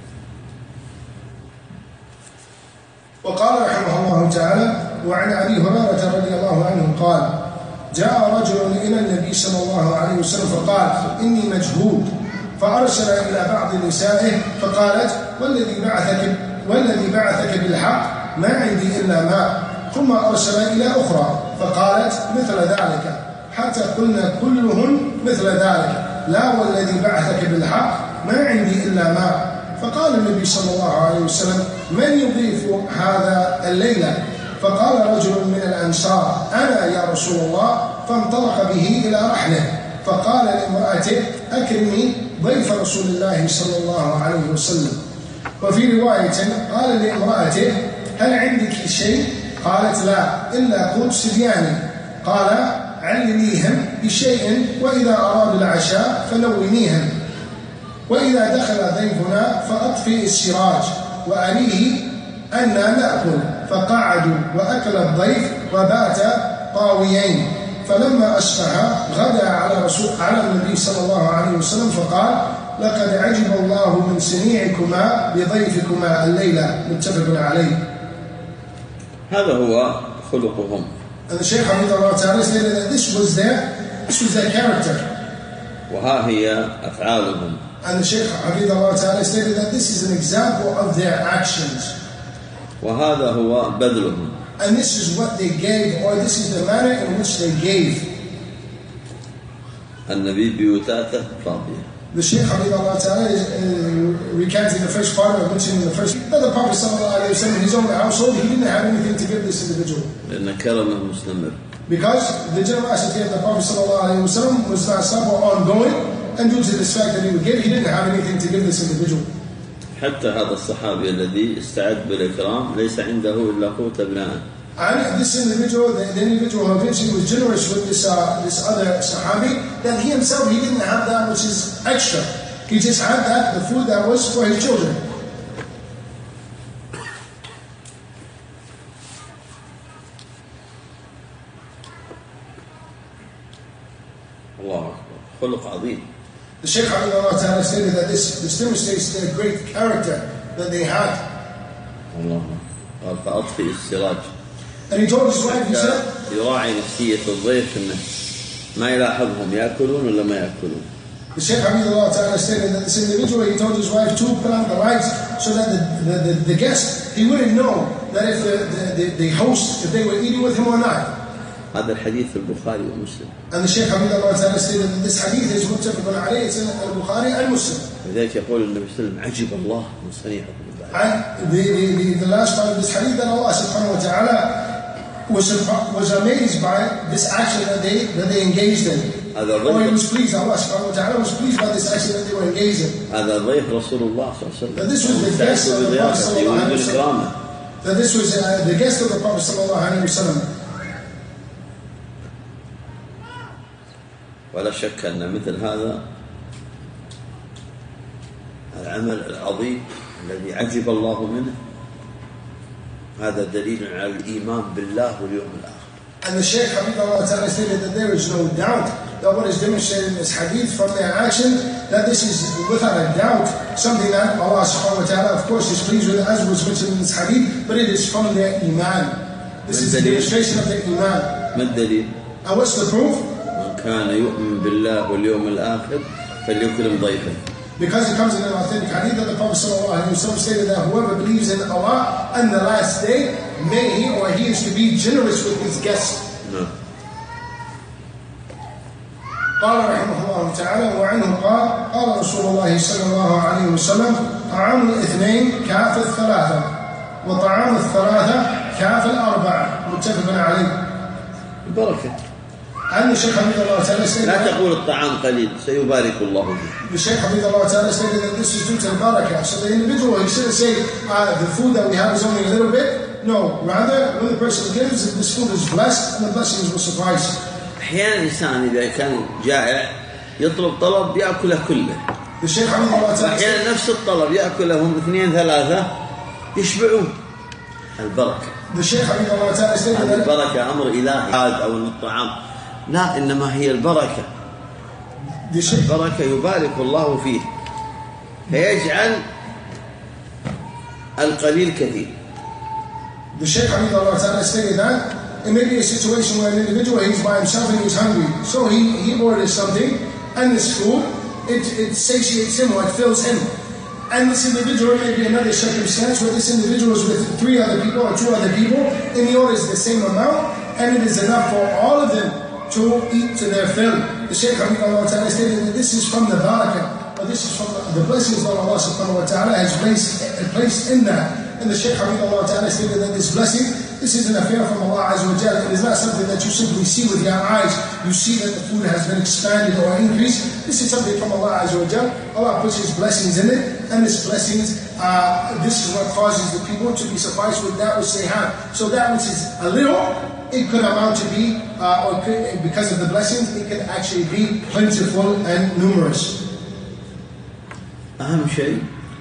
A: وقال رحمه الله تعالى وعن أبي هريرة رضي الله عنه قال جاء رجل إلى النبي صلى الله عليه وسلم فقال إني مجهود فأرسل إلى بعض نسائه فقالت والذي بعثك بالحق ما عندي إلا ماء ثم أرسل إلى أخرى فقالت مثل ذلك حتى قلنا كلهن مثل ذلك لا والذي بعثك بالحق ما عندي إلا ماء فقال النبي صلى الله عليه وسلم من يضيف هذا الليلة فقال رجل من الأنصار أنا يا رسول الله فانطلق به إلى رحله فقال لامرأته أكرمي ضيف رسول الله صلى الله عليه وسلم. وفي رواية قال لامرأته هل عندك شيء؟ قالت لا إلا قوت صبياني. قال علميهم بشيء وإذا أرادوا العشاء فنوميهم وإذا دخل ضيفنا فأطفئ السراج وأريه أننا نأكل. فقعدوا وأكل الضيف وبات طاويين فلما أصبح غدا على النبي صلى الله عليه وسلم فقال لقد عجب الله من صنيعكما بضيفكما الليلة متفق عليه.
B: هذا هو خلقهم.
A: And the Shaykh Hamidullah Ta'ala stated that this was their character.
B: وها هي أفعالهم.
A: And the Shaykh Hamidullah Ta'ala stated that this is an example of their actions.
B: وهذا هو بذلهم.
A: And this is what they gave, or this is the manner in which they gave.
B: النبي بيوتاته فاضية.
A: The Shaykh Hamidullah Ta'ala is recanting the first part of mentioning the first. That the Prophet sallallahu alaihi wasallam in his own household, he didn't have anything to give this individual.
B: لأن كرمه مستمر.
A: Because the generosity of the Prophet sallallahu alaihi wasallam was not stop or ongoing, and due to this fact that he would give, he didn't have anything to give this individual.
B: حتى هذا الصحابي الذي استعد بالإكرام ليس عنده إلا قوت ابنائه.
A: And this individual, the individual who eventually was generous with this other Sahabi, that he himself, he didn't have that which is extra. He just had that, the food that was for his children.
B: الله أكبر. خلق عظيم.
A: The Shaykh Abdullah Ta'ala stated that this demonstrates the great character that they had.
B: الله قال فأطفئ السراج.
A: And he told his wife, he said,
B: يراعي نفسية الضيف إنه ما يلاحظهم يأكلون ولا ما يأكلون.
A: The Shaykh Abdullah Ta'ala stated that this individual, he told his wife to put out the lights so that the guest, he wouldn't know that if the host, if they were eating with him or not.
B: هذا الحديث في البخاري ومسلم.
A: And the Shaykh Abdullah Ta'ala stated that this hadith is متفق عليه, it's in al-Bukhari and Muslim.
B: لذلك يقول النبي صلى الله عليه وسلم عجب الله من صنيعكم.
A: And the last part of this hadith, that Allah subhanahu wa ta'ala was amazed by this action that they engaged in. Or he was pleased, Allah subhanahu wa ta'ala was pleased by this action that they were engaged in.
B: هذا ضيف رسول الله صلى الله عليه وسلم.
A: That this was the guest of the Prophet sallallahu alaihi wasallam. That this was the guest of the Prophet sallallahu alaihi wasallam.
B: ولا شك أن مثل هذا العمل العظيم الذي عجب الله منه هذا دليل على الإيمان بالله واليوم الآخر.
A: And the Shaykh Abdullah Ta'ala stated that there is no doubt that what is demonstrated in this hadith from their action, that this is without a doubt something that Allah subhanahu wa ta'ala of course is pleased with, as was mentioned in this hadith, but it is from their iman. This is the demonstration of their iman.
B: ما الدليل؟
A: And what's the proof?
B: من كان يؤمن بالله واليوم الآخر فليكرم ضيفه.
A: Because it comes in an authentic hadith that the Prophet ﷺ stated that whoever believes in Allah and the last day, may he or he is to be generous with his guests.
B: No.
A: قال رحمه الله تعالى وعنه قال قال رسول الله صلى الله عليه وسلم طعام الاثنين كاف الثلاثة وطعام الثلاثة كاف الأربعة متفق عليه.
B: البركة.
A: And the Shaykh Abdullah Ta'ala stated
B: لا تقول الطعام قليل سيبارك الله فيه.
A: The Shaykh Abdullah Ta'ala stated that this is due to the barakah. So the individual, he shouldn't say the food that we have is only a little bit. No, rather when the person gives, this food is blessed and the blessings will suffice.
B: أحيانا الإنسان إذا كان جائع يطلب طلب يأكله كله.
A: The Shaykh Abdullah Ta'ala
B: أحيانا نفس الطلب يأكلهم 2 3 يشبعون. البركة.
A: The Shaykh Abdullah Ta'ala stated that
B: البركة أمر إلهي أو الطعام. لا إنما هي البركة. البركة يبارك الله فيه فيجعل القليل كثير.
A: The Shaykh Abdullah Ta'ala stated that it may be a situation where an individual, he's by himself and he's hungry. So he orders something and this food, it satiates him or it fills him. And this individual, it may be another circumstance where this individual is with 3 other people or 2 other people and he orders the same amount and it is enough for all of them to eat to their fill. The Shaykh Abdullah Ta'ala stated that this is from the barakah, or this is from the blessings that Allah subhanahu wa ta'ala has placed in that. And the Shaykh Abdullah Ta'ala stated that this blessing, this is an affair from Allah Azza wa Jalla. It is not something that you simply see with your eyes. You see that the food has been expanded or increased. This is something from Allah Azza wa Jalla. Allah puts His blessings in it, and His blessings, this is what causes the people to be sufficed with that which they have. So that which is a little, it could amount to be, or could, because of the blessings, it could actually be plentiful and numerous.
B: أهم شيء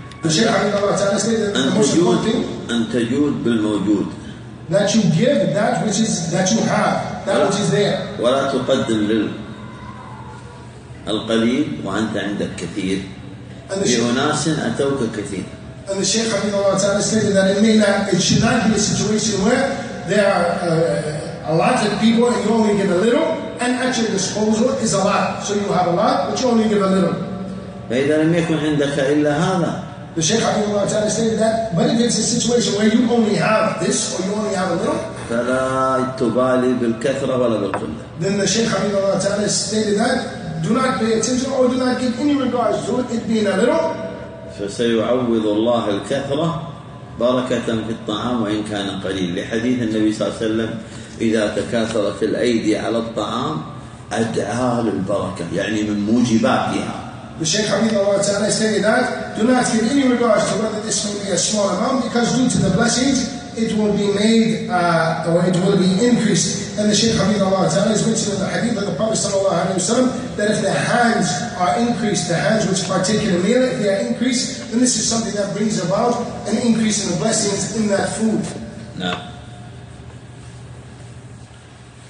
B: أن تجود بالموجود.
A: That you give that which you have, that which is there.
B: ولا تقدم للقليل وأنت عندك كثير. لأناس أتوك كثير.
A: And the Shaykh Abdullah Ta'ala stated that it should not be a situation where there are a lot of people and you only give a little, and at your disposal is a lot. So you have a lot, but you only give a little.
B: فإذا لم يكن عندك إلا هذا.
A: The Shaykh Abdullah Ta'ala stated that, but if it's a situation where you only have this or you only have a little,
B: فلا تبالي بالكثرة ولا بالقلة.
A: Then the Shaykh Abdullah Ta'ala stated that, do not pay attention or do not give any regards to it being a little.
B: فسيعوض الله الكثرة بركة في الطعام وإن كان قليل. لحديث النبي صلى الله عليه وسلم إذا تكاثرت الأيدي على الطعام أدعى للبركة، يعني من موجباتها.
A: The Shaykh Abdullah Ta'ala stated that, do not give any regards to whether this may be a small amount, because due to the blessings, it will be made, or it will be increased. And the Shaykh Abdullah Ta'ala is mentioned in the hadith of the Prophet Sallallahu Alaihi Wasallam that if the hands are increased, the hands which partake in a meal, if they are increased, then this is something that brings about an increase in the blessings in that food.
B: No.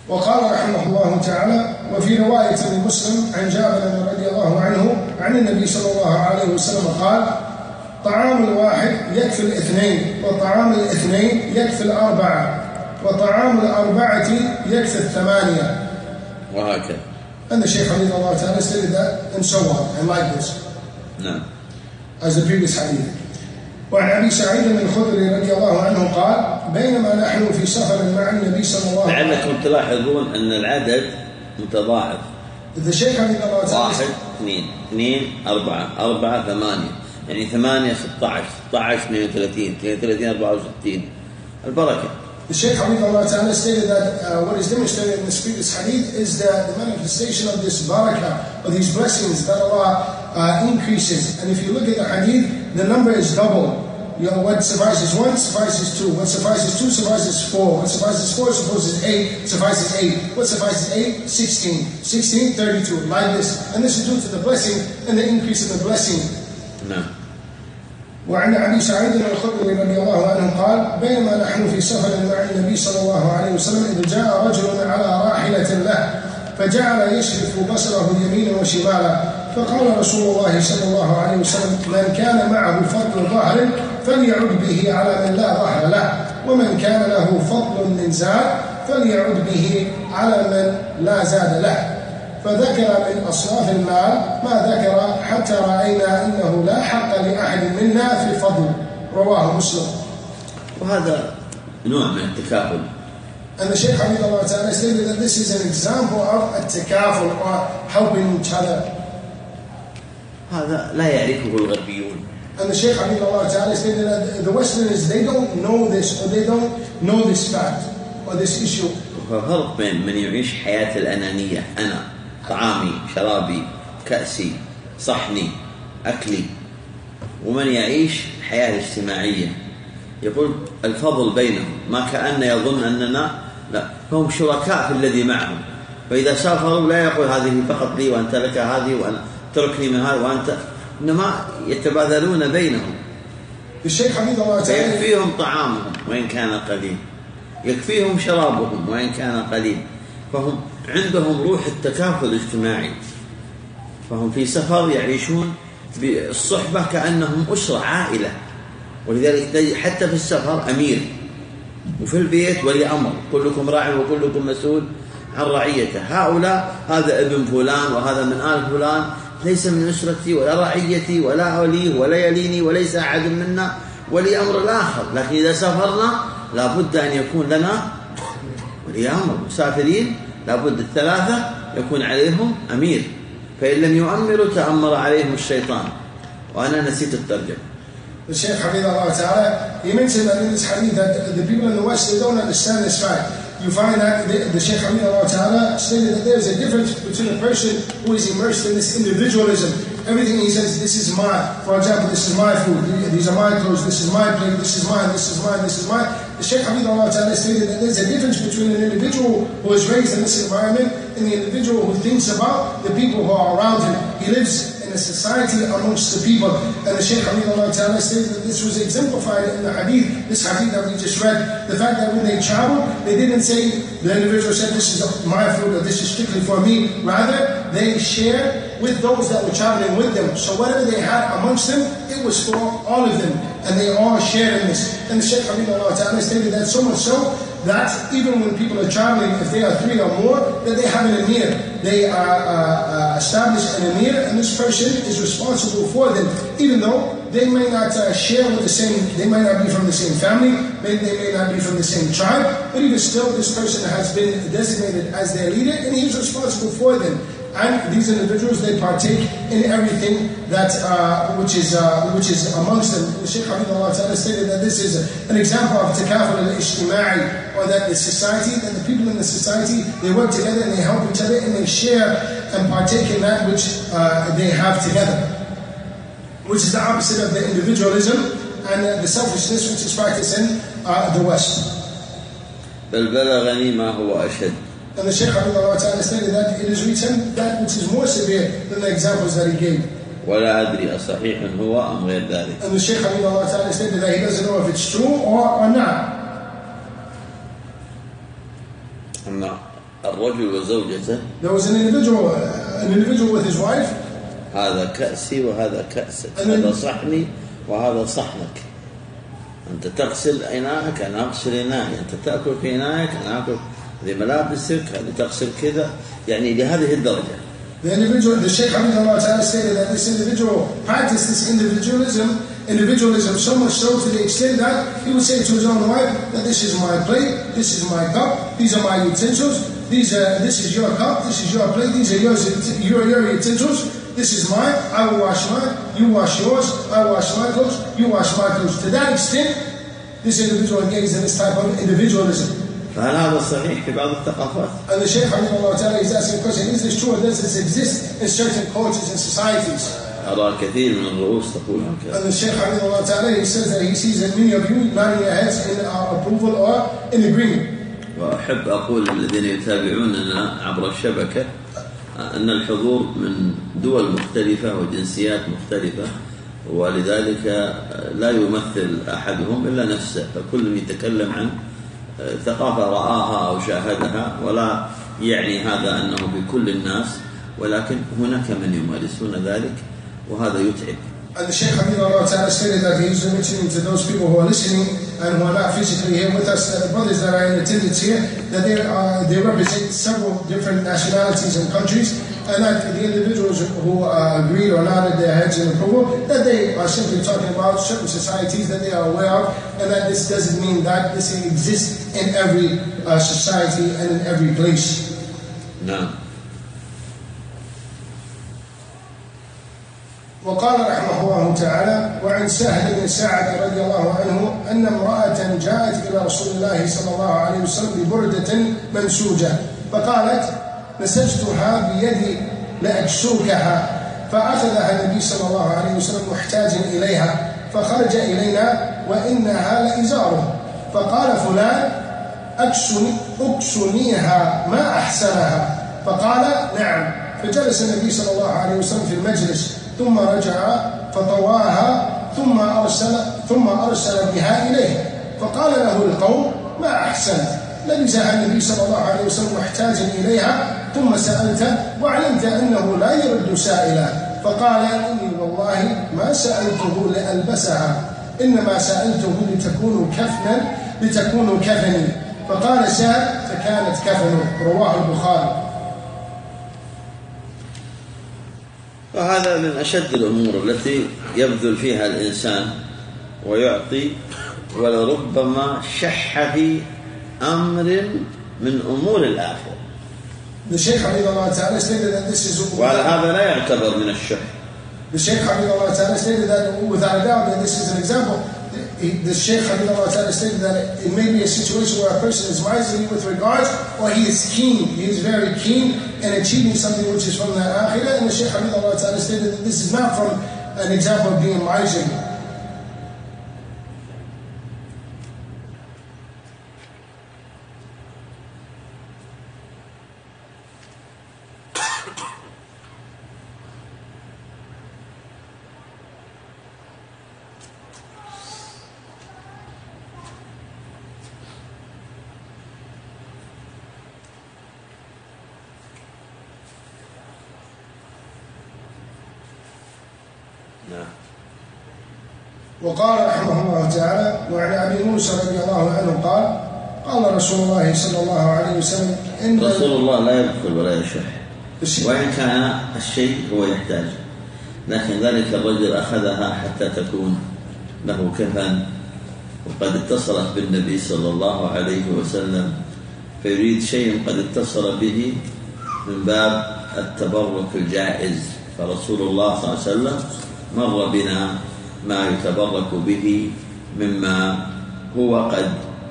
A: وقال رحمه الله تعالى: وفي رواية لمسلم عن جابر رضي الله عنه عن النبي صلى الله عليه وسلم قال: طعام الواحد يكفي الاثنين، وطعام الاثنين يكفي الأربعة، وطعام الأربعة يكفي الثمانية.
B: وهكذا.
A: And the Shaykh حفظه الله تعالى stated that and so on, and like this.
B: نعم.
A: As the previous hadith. وعن أبي سعيد الخدري رضي الله عنه قال: بينما نحن في سفر مع النبي صلى الله عليه وسلم.
B: لعلكم تلاحظون أن العدد متضاعف.
A: The Shaykh حفظه الله تعالى.
B: 1 2 2 4 4 8 يعني 8 16 16 32 32 64 البركة.
A: The Shaykh حفظه ta'ala stated that what is demonstrated in this previous hadith is that the manifestation of this barakah, or these blessings that Allah increases. And if you look at the hadith, the number is double. You know, what suffices 1 suffices 2. What suffices 2 suffices 4. What suffices 4 suffices 8. Suffices 8. What suffices 8? 16. 16, 32. Like this. And this is due to the blessing and the increase in the blessing.
B: No.
A: وعن أبي سعيد الخدري رضي الله عنه قال: بينما نحن في سفر مع النبي صلى الله عليه وسلم إذ جاء رجل على راحلة له فجعل يشرف بصره يمينا وشمالا، فقال رسول الله صلى الله عليه وسلم: من كان معه فضل ظهر فليعد به على من لا ظهر له، ومن كان له فضل من زاد فليعد به على من لا زاد له. فذكر من أصناف المال ما ذكر حتى رأينا أنه لا حق لأحد منا في الفضل. رواه مسلم.
B: وهذا نوع من التكافل.
A: And the Shaykh حفظه الله تعالى stated that this is an example of التكافل, or helping each other.
B: هذا لا يعرفه الغربيون.
A: And the Shaykh حفظه الله تعالى stated that the Westerners, they don't know this, or they don't know this fact or this issue.
B: فرق بين من يعيش حياة الأنانية، أنا طعامي شرابي كأسي صحني أكلي، ومن يعيش حياة اجتماعية يقول الفضل بينهم، ما كأن يظن أننا لا، هم شركاء في الذي معهم. فإذا سافروا لا يقول هذه فقط لي وأنت لك هذه وأنا تركني من هذا وأنت، إنما يتبادلون بينهم. فيكفيهم طعامهم وإن كان قليل، يكفيهم شرابهم وإن كان قليل، فهم عندهم روح التكافل الاجتماعي، فهم في سفر يعيشون بالصحبة كأنهم أسرة عائلة. ولذلك حتى في السفر أمير، وفي البيت ولي أمر، كلكم راع وكلكم مسؤول عن رعيته. هؤلاء هذا ابن فلان وهذا من آل فلان، ليس من أسرتي ولا رعيتي ولا وليه ولا يليني وليس أحد منا ولي أمر الآخر. لكن إذا سافرنا لابد أن يكون لنا ولي أمر. مسافرين لابد الثلاثة يكون عليهم أمير، فإن لم يؤمروا تأمر عليهم الشيطان. وأنا نسيت الترجمة.
A: The Shaykh Hafidhahullah Ta'ala, he mentioned that in this hadith that the people in the West, they don't understand this fact. You find that the Shaykh Hafidhahullah Ta'ala stated that there's a difference between a person who is immersed in this individualism. Everything he says, this is mine. For example, this is my food, these are my clothes, this is my plate, this is mine, this is mine, this is mine. The Shaykh Hafidhahullah Ta'ala stated that there's a difference between an individual who is raised in this environment and the individual who thinks about the people who are around him. He lives in a society amongst the people. And the Shaykh Hafidhahullah Ta'ala stated that this was exemplified in the hadith, this hadith that we just read. The fact that when they traveled, they didn't say, the individual said, this is my food or this is strictly for me. Rather, they shared with those that were traveling with them. So whatever they had amongst them, it was for all of them. And they all shared in this. And the Shaykh Hafidhahullah Ta'ala stated that so much so, that even when people are traveling, if they are 3 or more, that they have an emir. They are established an emir, and this person is responsible for them, even though they may not share with the same, they might not be from the same family, they may not be from the same tribe, but even still, this person has been designated as their leader, and he is responsible for them. And these individuals, they partake in everything that which is amongst them. The Shaykh Hafidhahullah Ta'ala stated that this is an example of takaful al-ijtima'i, or that the society, that the people in the society, they work together and they help each other and they share and partake in that which they have together, which is the opposite of the individualism and the selfishness which is practiced in the West.
B: بل بلغني ما هو أشد.
A: And the Shaykh Hafidhahullah Ta'ala stated that it is written that which is more severe than the examples that he gave.
B: ولا أدري أصحيح هو أم غير ذلك.
A: And the Shaykh Hafidhahullah Ta'ala stated that he doesn't know if it's true or not.
B: أما الرجل وزوجته.
A: There was an individual with his wife.
B: هذا كأسي وهذا كأسك، هذا صحني وهذا صحنك. أنت تغسل إناءك أنا أغسل إنائي، أنت تأكل في إنائك أنا أكل في ملابسك، هذه تغسل كذا، يعني لهذه الدرجة.
A: The Shaykh Hamidullah Ta'ala stated that this individual practiced this individualism so much so to the extent that he would say to his own wife that this is my plate, this is my cup, these are my utensils, this is your cup, this is your plate, these are your utensils, this is mine, I will wash mine, you wash yours, I wash my clothes, you wash my clothes. To that extent, this individual engaged in this type of individualism.
B: فهل هذا صحيح في بعض الثقافات؟
A: And the Shaykh Hamidullah Ta'ala is asking the question, is this true or does this exist in certain cultures and societies?
B: أرى كثير من الرؤوس تقول هكذا.
A: And the Shaykh Hamidullah Ta'ala, he says that he sees that many of you nodding your heads in approval or in agreement.
B: وأحب أقول للذين يتابعوننا عبر الشبكة أن الحضور من دول مختلفة وجنسيات مختلفة، ولذلك لا يمثل أحدهم إلا نفسه، فكل يتكلم عن ثقافة رآها أو شاهدها، ولا يعني هذا أنه بكل الناس، ولكن هناك من يمارسون ذلك وهذا يتعب.
A: And the Shaykh Hamidullah Ta'ala stated that he is mentioning to those people who are listening and who are not physically here with us, the brothers that are in attendance here, that they represent several different nationalities and countries, and that the individuals who agreed or nodded their heads in approval, that they are simply talking about certain societies that they are aware of, and that this doesn't mean that this exists in every society and in every place.
B: No.
A: وقال رحمه الله تعالى: وعن سهل بن سعد رضي الله عنه أن امرأة جاءت إلى رسول الله صلى الله عليه وسلم ببردة منسوجة، فقالت: نسجتها بيدي لأكسوكها، فأخذها النبي صلى الله عليه وسلم محتاجا إليها، فخرج إلينا وإنها لإزاره، فقال فلان: أكسنيها ما أحسنها، فقال: نعم، فجلس النبي صلى الله عليه وسلم في المجلس، ثم رجع فطواها ثم أرسل بها إليه، فقال له القوم: ما أحسنت، لبسها النبي صلى الله عليه وسلم محتاجا إليها، ثم سألت وعلمت أنه لا يرد سائلا، فقال: إني والله ما سألته لألبسها، إنما سألته لتكونوا كفني، فقال سهل: فكانت كفنه. رواه البخاري.
B: وهذا من أشد الأمور التي يبذل فيها الإنسان ويعطي، ولربما شح في أمر من أمور الآخرة.
A: The Shaykh Hamidullah Ta'ala stated that this is.
B: وهذا لا يعتبر من الشح.
A: The Shaykh Hamidullah Ta'ala stated that without a doubt that this is an example. The Shaykh Hamidullah Ta'ala stated that it may be a situation where a person is miserly with regards, or he is keen, he is very keen in achieving something which is from the Akhirah, and the Shaykh Hamidullah Ta'ala stated that this is not from an example of being miserly. وقال رحمه الله تعالى: وعن أبي موسى رضي الله عنه قال: قال رسول الله صلى الله عليه وسلم إن
B: رسول الله لا يبخل ولا يشح، وإن كان الشيء هو يحتاج، لكن ذلك الرجل أخذها حتى تكون له كفن، وقد اتصلت بالنبي صلى الله عليه وسلم، فيريد شيء قد اتصل به من باب التبرك الجائز، فرسول الله صلى الله عليه وسلم مر بنا ما يتبرك به مما هو قد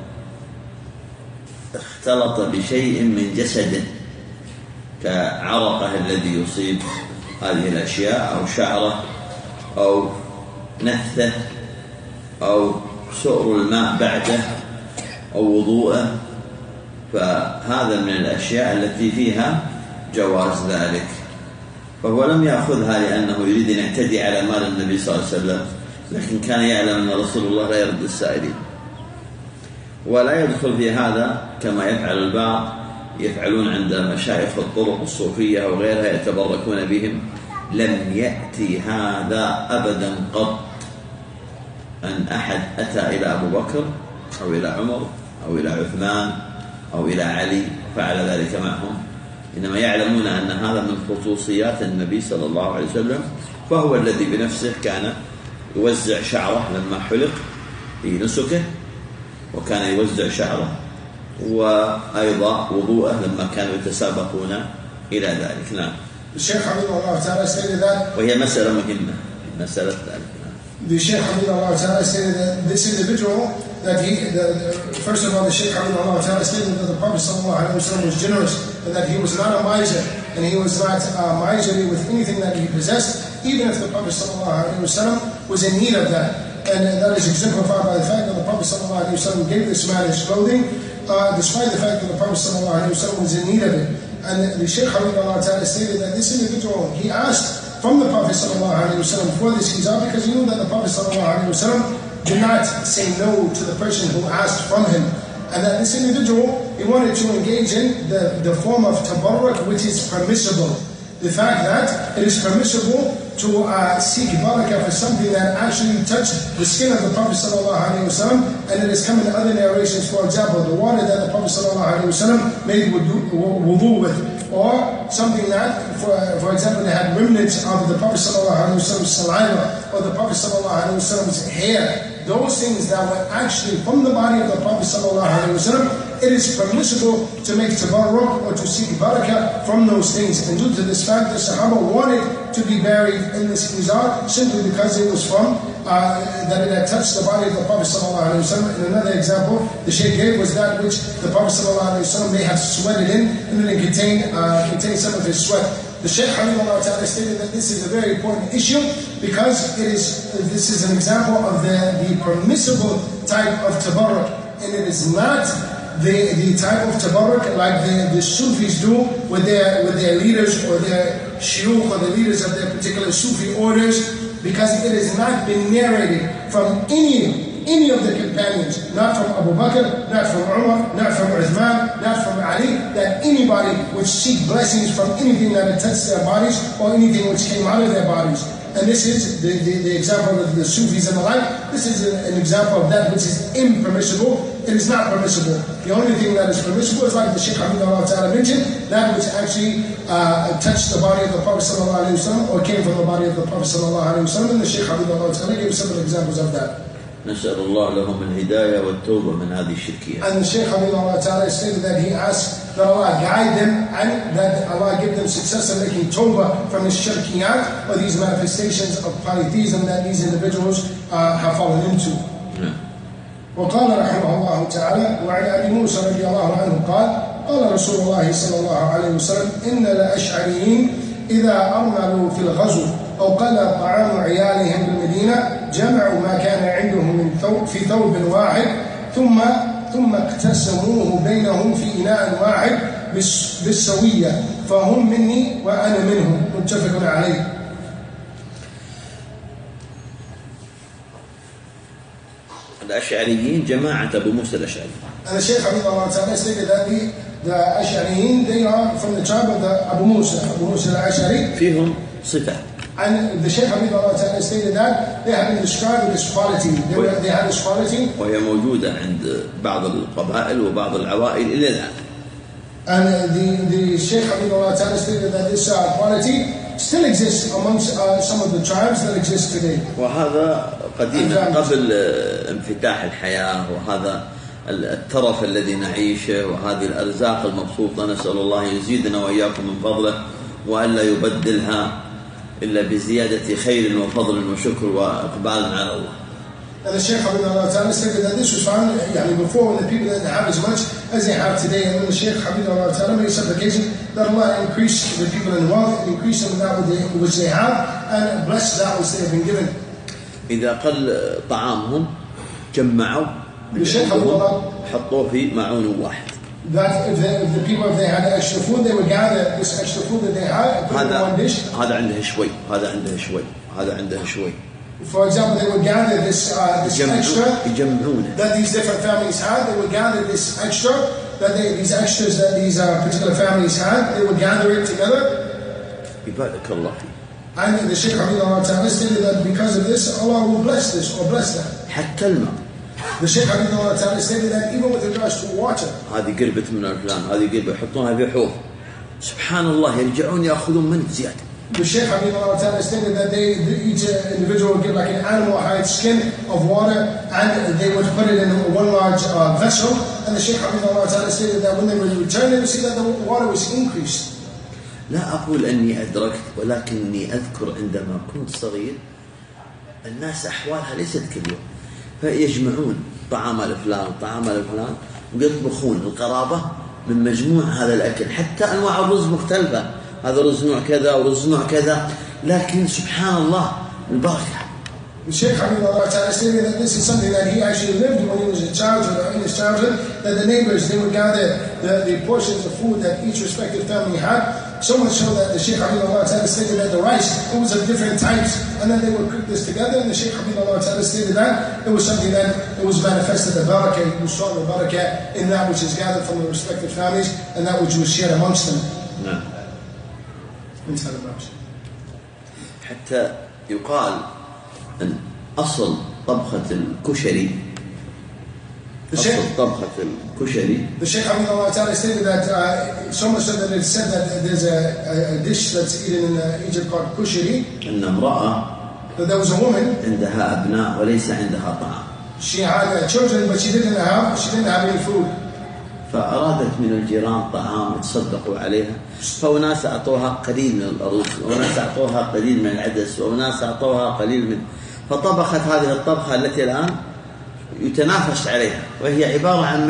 B: اختلط بشيء من جسده، كعرقه الذي يصيب هذه الأشياء، أو شعره، أو نثه، أو سؤر الماء بعده، أو وضوءه، فهذا من الأشياء التي فيها جواز ذلك. فهو لم يأخذها لأنه يريد أن يعتدي على مال النبي صلى الله عليه وسلم، لكن كان يعلم أن رسول الله لا يرد السائلين، ولا يدخل في هذا كما يفعل البعض يفعلون عند مشايخ الطرق الصوفية وغيرها يتبركون بهم. لم يأتي هذا أبدا قط أن أحد أتى إلى أبو بكر أو إلى عمر أو إلى عثمان أو إلى علي فعل ذلك معهم، إنما يعلمون أن هذا من خصوصيات النبي صلى الله عليه وسلم، فهو الذي بنفسه كان يوزع شعره لما حلق في نسكه، وكان يوزع شعره، وأيضا وضوءه لما كانوا يتسابقون إلى ذلك. نعم.
A: الشيخ حفظه الله تعالى stated that,
B: وهي مسألة مهمة، مسألة ذلك.
A: The Shaykh Habibullah Ta'ala stated that this individual, first of all, the Shaykh Habibullah Ta'ala stated that the Prophet ﷺ was generous, and that he was not a miser, and he was not miserly with anything that he possessed, even if the Prophet ﷺ was in need of that. And that is exemplified by the fact that the Prophet ﷺ gave this man his clothing, despite the fact that the Prophet ﷺ was in need of it. And the Shaykh Habibullah Ta'ala stated that this individual, he asked from the Prophet ﷺ for this hijab because he knew that the Prophet ﷺ did not say no to the person who asked from him, and that this individual, he wanted to engage in the form of tabarruk, which is permissible. The fact that it is permissible to seek barakah for something that actually touched the skin of the Prophet ﷺ, and it has come in other narrations, for example, the water that the Prophet ﷺ made wudu with, or something that, for example, they had remnants of the Prophet ﷺ's saliva, or the Prophet ﷺ's hair. Those things that were actually from the body of the Prophet ﷺ, it is permissible to make tabarruk or to seek barakah from those things. And due to this fact, the Sahaba wanted to be buried in this izar simply because it was from, that it had touched the body of the Prophet ﷺ. And another example the Shaykh gave was that which the Prophet ﷺ may have sweated in, and then it contained some of his sweat. The Shaykh Habibullah Ta'ala stated that this is a very important issue because this is an example of the permissible type of tabarruk, and it is not the type of tabarruk like the Sufis do with their leaders or their shuyukh or the leaders of their particular Sufi orders, because it has not been narrated from any of the companions, not from Abu Bakr, not from Umar, not from Uthman, not from Ali, that anybody would seek blessings from anything that had touched their bodies or anything which came out of their bodies. And this is the example of the Sufis and the like. This is an example of that which is impermissible. It is not permissible. The only thing that is permissible is, like the Shaykh Habibullah Ta'ala mentioned, that which actually touched the body of the Prophet ﷺ or came from the body of the Prophet ﷺ. And the Shaykh Habibullah Ta'ala gave several examples of that.
B: نسأل الله لهم الهداية والتوبة من هذه الشركيات.
A: And the Shaykh Habibullah Ta'ala stated that he asked that Allah guide them and that Allah give them success in making tawbah from this shirkiyat, or these manifestations of polytheism that these individuals have fallen into. وقال رحمه الله تعالى: وعن أبي موسى رضي الله عنه قال: قال رسول الله صلى الله عليه وسلم: إن الأشعريين إذا أرملوا في الغزو أو قل طعام عيالهم بالمدينة جمعوا ما كان عندهم في ثوب واحد ثم اقتسموه بينهم في إناء واحد بالسوية، فهم مني وأنا منهم. متفق عليه.
B: الأشعريين جماعة أبو موسى الأشعري.
A: And the Shaykh Habibullah Ta'ala stated that the Ash'ariyin, they are from the tribe of the Abu Musa al-Ash'ari.
B: فيهم صفة.
A: And the Shaykh Habibullah Ta'ala stated that they have been described with this quality. They had this quality.
B: وهي موجودة عند بعض القبائل وبعض العوائل إلى الآن.
A: And the Shaykh Habibullah Ta'ala stated that this quality still exists amongst some of the tribes that exist today.
B: وهذا قديما قبل انفتاح الحياة، وهذا الترف الذي نعيشه، وهذه الأرزاق المبسوطة، نسأل الله يزيدنا وإياكم من فضله وألا يبدلها إلا بزيادة خير وفضل وشكر وإقبال على الله.
A: And the Shaykh Habibullah Ta'ala stated that this was found before, when the people didn't have as much as they have today. And then the Shaykh Habibullah Ta'ala made supplication that Allah increase the people in wealth, increase them in that which they have, and bless that which they have been given.
B: إذا قل طعامهم جمعوا حطوه في معون واحد.
A: That if the people, if they had extra food, they would gather this extra food that they had, put it in one dish.
B: هذا عنده شوي، هذا عنده شوي، هذا عنده شوي.
A: For example, they would gather this extra
B: يجمعونه.
A: that these different families had. They would gather this extra that these extras that these particular families had, they would gather it together.
B: يبارك الله فيه.
A: And the Shaykh Hafidhahullah Ta'ala stated that because of this, Allah will bless this or bless that.
B: حتى الماء.
A: The Shaykh Hafidhahullah Ta'ala stated that even with regards to water.
B: هذه قربت من الفلان، هذه قربة يحطونها في حوض. سبحان الله يرجعون يأخذون منه زيادة.
A: The Shaykh Hafidhahullah Ta'ala stated that each individual would get like an animal hide skin of water and they would put it in one large vessel. And the Shaykh Hafidhahullah Ta'ala stated that when they would return, they would see that the water was increased.
B: لا أقول أني أدركت، ولكني أذكر عندما كنت صغير الناس أحوالها ليست كاليوم، فيجمعون طعام الفلان طعام الفلان ويطبخون القرابة من مجموع هذا الأكل، حتى أنواع الرز مختلفة، هذا رز نوع كذا ورز نوع كذا، لكن سبحان الله البركة.
A: The Shaykh Hafidhahullah Ta'ala stated that this is something that he actually lived when he was in childhood, or in his childhood, that the neighbors, they would gather the portions of food that each respective family had. So much so that the Shaykh Hafidhahullah Ta'ala stated that the rice, it was of different types, and then they would cook this together, and the Shaykh Hafidhahullah Ta'ala stated that it was something that it was manifested, the barakah, you saw the barakah in that which is gathered from the respective families, and that which was shared amongst them.
B: نعم.
A: Inside the house.
B: حتى يقال أن أصل طبخة الكشري
A: The Shaykh Hafidhahullah Ta'ala stated that so much so that it's said that there's a dish that's eaten in Egypt called kushari.
B: أن امرأة
A: That there was a woman.
B: عندها أبناء وليس عندها طعام.
A: She had children, but she didn't have any food.
B: فأرادت من الجيران طعام يتصدقوا عليها، فأناس أعطوها قليل من الأرز، وأناس أعطوها قليل من العدس، وأناس أعطوها قليل من، فطبخت هذه الطبخة التي الآن يتنافس عليها، وهي عبارة عن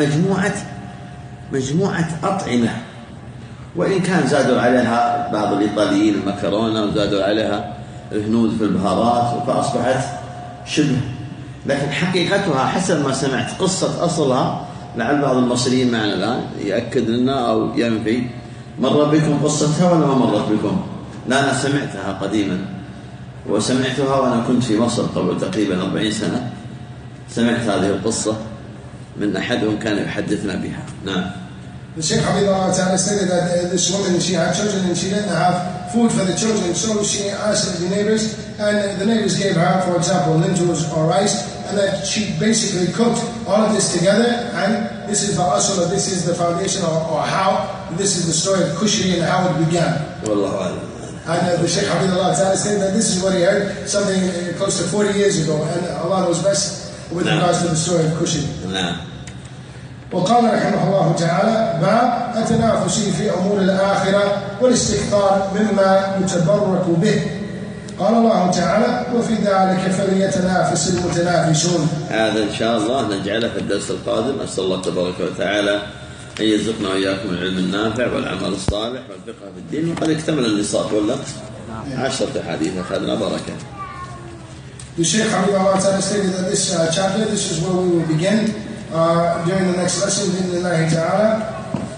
B: مجموعة أطعمة، وإن كان زادوا عليها بعض الإيطاليين المكرونة وزادوا عليها الهنود في البهارات، فأصبحت شبه، لكن حقيقتها حسب ما سمعت قصة أصلها، لعل بعض المصريين معنا الآن يأكد لنا أو ينفي. مر بكم قصتها ولا ما مرت بكم؟ لا، أنا سمعتها قديما، وسمعتها وأنا كنت في مصر قبل تقريبا 40 سنة. سمعت هذه القصة من أحدهم كان يحدثنا بها. نعم.
A: The Shaykh Hafidhahullah Ta'ala stated that this woman, she had children and she didn't have food for the children, so she asked the neighbors, and the neighbors gave her, for example, lentils or rice, and that she basically cooked all of this together, and this is the asl, or this is the foundation, or how, this is the story of Kushri and how it began.
B: Wallahu a'lam.
A: And the Shaykh Hafidhahullah Ta'ala stated that this is what he heard something close to 40 years ago, and Allah knows best with regards to the story of Kushri.
B: نعم.
A: وقال رحمه الله تعالى: باب التنافس في أمور الآخرة والاستكثار مما يتبرك به. قال الله تعالى: وفي ذلك فليتنافس المتنافسون.
B: هذا إن شاء الله نجعله في الدرس القادم. أسأل الله تبارك وتعالى أن يرزقنا وإياكم العلم النافع والعمل الصالح والفقه في الدين. وقد اكتمل النصاب ولا 10 أحاديث أخذنا بركة.
A: The Shaykh Hafidhahullah Ta'ala stated that this chapter, this is where we will begin during the next lesson, بإذن ta'ala.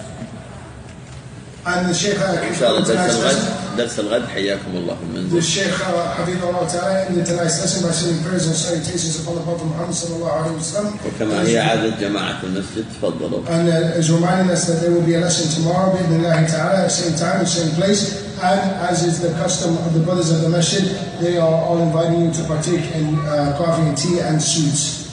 A: And the Shaykh
B: إن شاء الله درس الغد حياكم الله في المنزل.
A: The Shaykh Hafidhahullah Ta'ala ended tonight's lesson by sending prayers and salutations upon the Prophet Muhammad sallallahu alaihi wasallam.
B: وكما هي عادة جماعة المسجد تفضلوا.
A: And is reminding us that there will be a lesson tomorrow بإذن ta'ala at the same time, the same place. And as is the custom of the brothers of the masjid, they are all inviting you to partake in coffee and tea and sweets.